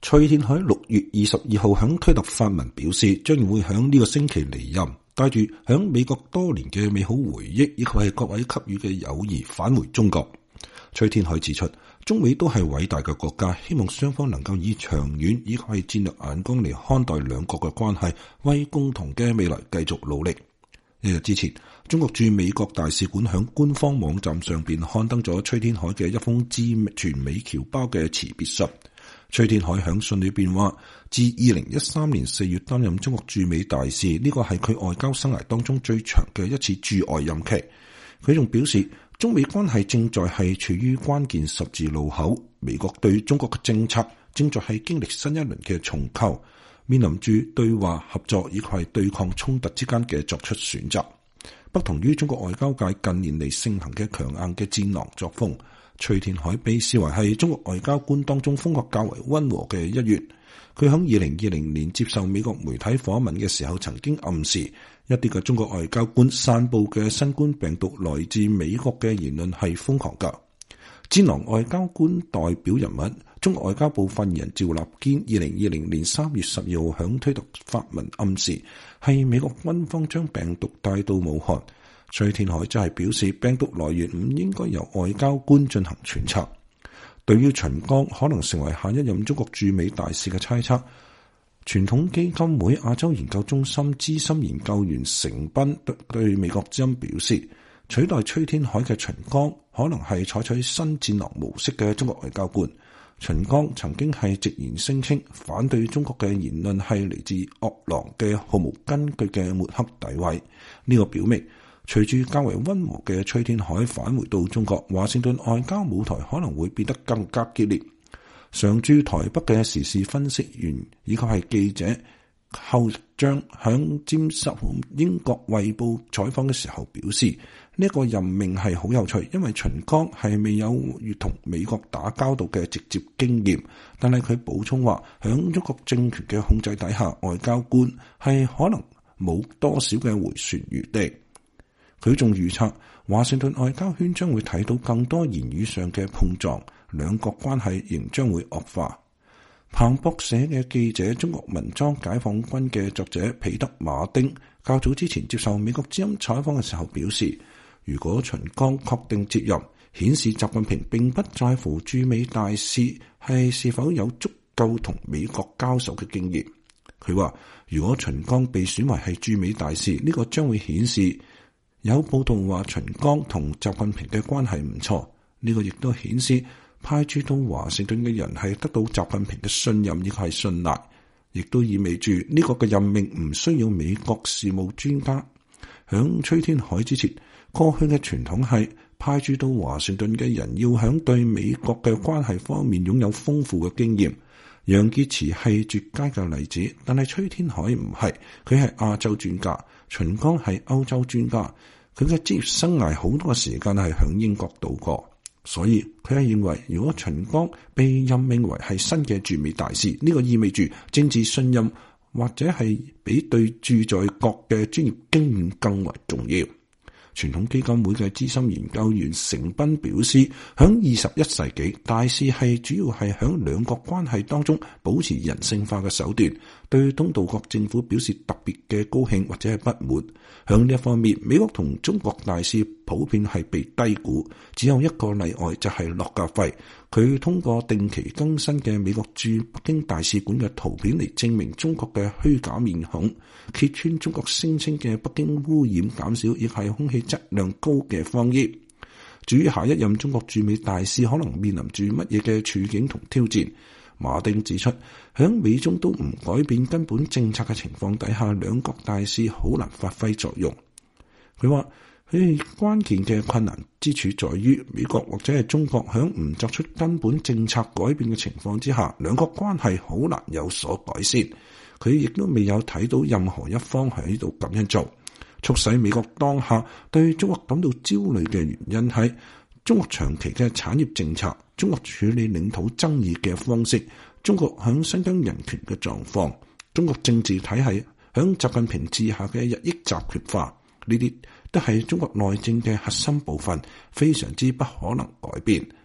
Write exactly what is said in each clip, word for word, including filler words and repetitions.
崔天凱六月二十二號響推特發文表示，將會響呢個星期離任，帶住響美國多年嘅美好回憶以及係各位給予嘅友誼返回中國。崔天凱指出，中美都係偉大嘅國家，希望雙方能夠以長遠以及係戰略眼光嚟看待兩國嘅關係，為共同嘅未來繼續努力。一日之前，中國駐美國大使館響官方網站上邊刊登咗崔天凱嘅一封致全美僑胞嘅辭別信。崔天凱響信裏邊話，自二零一三年四月擔任中國駐美大使，呢個係佢外交生涯當中最長嘅一次駐外任期。佢仲表示，中美關係正在係處於關鍵十字路口，美國對中國嘅政策正在係經歷新一輪嘅重構，面臨住對話合作以及係對抗衝突之間嘅作出選擇。不同於中國外交界近年嚟盛行嘅強硬嘅戰狼作風，崔天凱被視為係中國外交官當中風格較為溫和嘅一員。佢喺二零二零年接受美國媒體訪問嘅時候，曾經暗示一啲嘅中國外交官散布嘅新冠病毒來自美國嘅言論係瘋狂㗎。戰狼外交官代表人物中國外交部發言人趙立堅，二零二零年三月十二號響推特發文暗示係美國軍方將病毒帶到武漢。崔天凱則係表示，病毒來源唔應該由外交官進行揣測。對於秦剛可能成為下一任中國駐美大使嘅猜測，傳統基金會亞洲研究中心資深研究員成斌對美國之音表示，取代崔天凱嘅秦剛可能係採取新戰狼模式嘅中國外交官。秦剛曾經係直言聲稱反對中國嘅言論係嚟自惡狼嘅毫無根據嘅抹黑詆毀。呢個表明，隨住較為溫和嘅崔天凱返回到中國，華盛頓外交舞台可能會變得更加激烈。常駐台北嘅時事分析員以及係記者後將響接受英國衛報採訪嘅時候表示，呢、這個任命係好有趣，因為秦剛係未有與同美國打交道嘅直接經驗，但係佢補充話，響中國政權嘅控制底下，外交官係可能冇多少嘅回旋餘地。佢仲預測，華盛頓外交圈將會睇到更多言語上嘅碰撞，兩國關係仍將會惡化。彭博社嘅記者、中國文裝解放軍嘅作者彼得馬丁較早之前接受美國之音採訪嘅時候表示，如果秦剛確定接任，顯示習近平並不在乎駐美大使係是否有足夠同美國交手嘅經驗。佢話，如果秦剛被選為係駐美大使，呢、這個將會顯示有報道話秦剛同習近平嘅關係唔錯，呢、這個亦都顯示派駐到華盛頓嘅人係得到習近平嘅信任，亦係信賴，亦都意味住呢個嘅任命唔需要美國事務專家。響崔天凱之前，過去嘅傳統係派駐到華盛頓嘅人要響對美國嘅關係方面擁有豐富嘅經驗。楊潔篪係絕佳嘅例子，但係崔天凱唔係，佢係亞洲專家，秦剛係歐洲專家。佢嘅職業生涯好多時間係響英國度過，所以佢係認為，如果秦剛被任命為係新嘅駐美大使，呢、這個意味住政治信任或者係比對駐在國嘅專業經驗更為重要。傳統基金會嘅資深研究員成斌表示，響二十一世紀，大使係主要係響兩國關係當中保持人性化嘅手段。對東道國政府表示特別嘅高興或者係不滿。響呢一方面，美國同中國大使普遍係被低估，只有一個例外就係駱家輝。佢通過定期更新嘅美國駐北京大使館嘅圖片嚟證明中國嘅虛假面孔，揭穿中國聲稱嘅北京污染減少亦係空氣質量高嘅謊言。至於下一任中國駐美大使可能面臨住乜嘢嘅處境同挑戰，馬丁指出，響美中都唔改變根本政策嘅情況底下，兩國大使好難發揮作用。佢話，佢關鍵嘅困難之處在於美國或者係中國響唔作出根本政策改變嘅情況之下，兩國關係好難有所改善。佢亦都未有睇到任何一方喺度咁樣做。促使美國當下對中國感到焦慮嘅原因係中國長期嘅產業政策、中國處理領土爭議嘅方式、中國響新疆人權嘅狀況、中國政治體系響習近平治下嘅日益集權化，呢啲都係中國內政嘅核心部分，非常之不可能改變。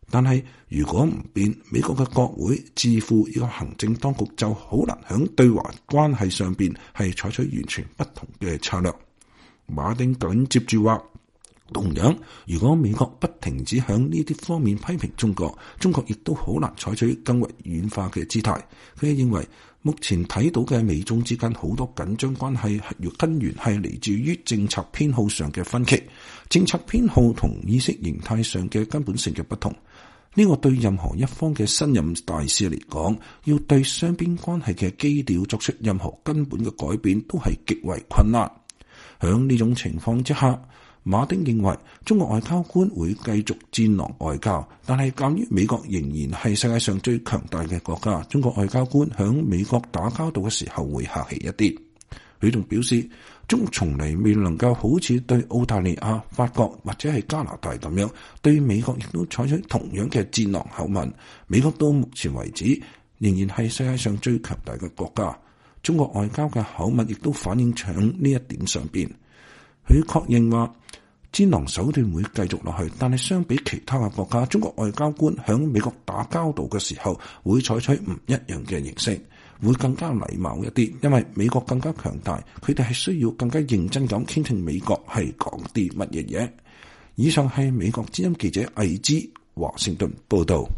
但係如果唔變，美國嘅國會、智庫呢個行政當局就好難喺對華關係上邊係採取完全不同嘅策略。馬丁緊接住話，同樣，如果美國不停止響呢啲方面批評中國，中國亦都好難採取更為軟化嘅姿態。佢認為，目前睇到嘅美中之間好多緊張關係，根源係嚟自於政策偏好上嘅分歧，政策偏好同意識形態上嘅根本性嘅不同。呢個對任何一方嘅新任大使嚟講，要對雙邊關係嘅基調作出任何根本嘅改變，都係極為困難。響呢種情況之下，馬丁認為中國外交官會繼續戰狼外交，但係鑒於美國仍然係世界上最強大嘅國家，中國外交官響美國打交道嘅時候會客氣一啲。佢仲表示，中國從嚟未能夠好似對澳大利亞、法國或者係加拿大咁樣，對美國亦都採取同樣嘅戰狼口吻。美國到目前為止仍然係世界上最強大嘅國家，中國外交嘅口吻亦都反映喺呢一點上邊。佢確認話，戰狼手段會繼續落去，但係相比其他嘅國家，中國外交官響美國打交道嘅時候會採取唔一樣嘅形式，會更加禮貌一啲，因為美國更加強大，佢哋係需要更加認真咁傾聽美國係講啲乜嘢嘢。以上係美國之音記者魏之華盛頓報道。